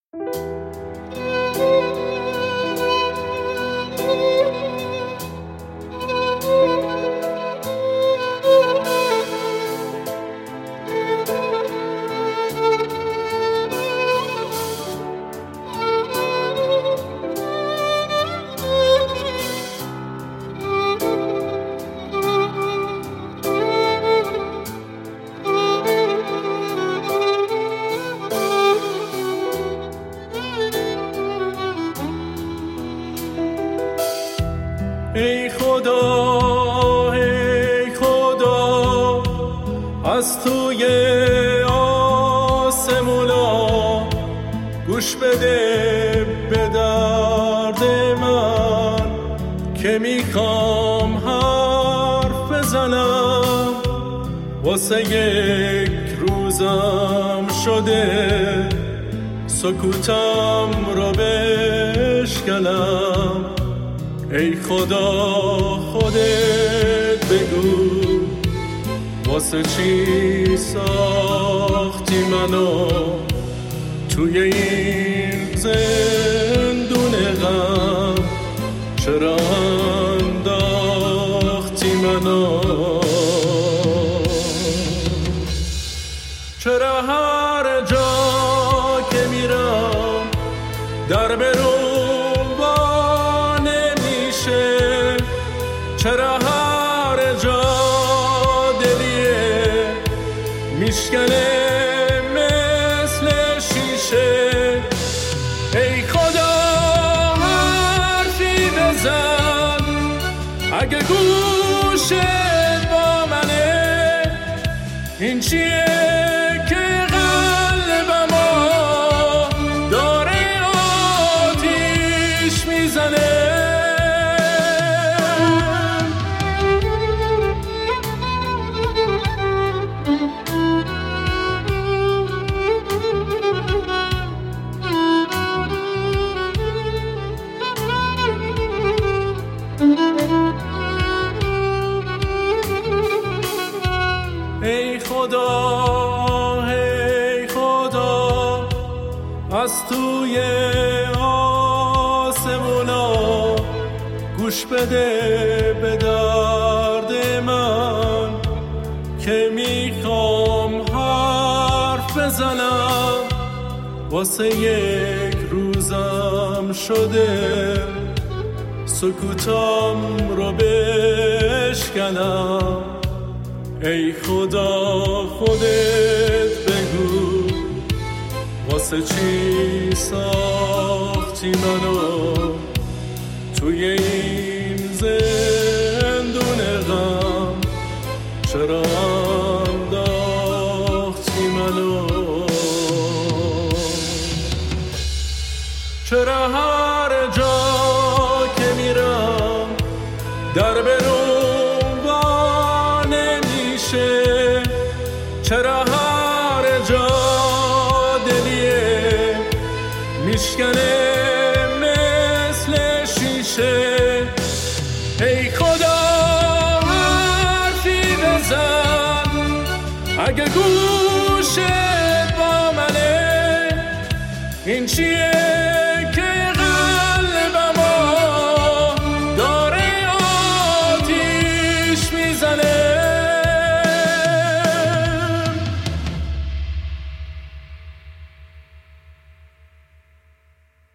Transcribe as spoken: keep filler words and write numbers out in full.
ای خدا ای خدا از توی آسمونا گوش بده به درد من که میخوام حرف بزنم واسه یک روزم شده سکوتم رو بشکنم. ای خدا خودت بگو واسه چی ساختی منو توی این زندون غم، چرا انداختی منو، چرا هر جا که میرم در برون با نمیشه، چرا هر جا دلیه میشکنه مثل شیشه. ای خدا حرفی بزن اگه گوشت با منه، این چیه که قلبمو داره آتیش میزنه. ای خدا ای خدا از توی آسمونا گوش بده به درد من که میخوام حرف بزنم واسه یک روزم شده سکوتم رو بشکنم. ای خدا خودت بگو واسه چی ساختی منو توی این زندون غم، چرا انداختی منو، چرا هر جا که میرم در برون با نمیشه، چرا هر جا دلیه میشکنه مثل شیشه. ای خدا حرفی بزن اگه گوشت با منه، این چیه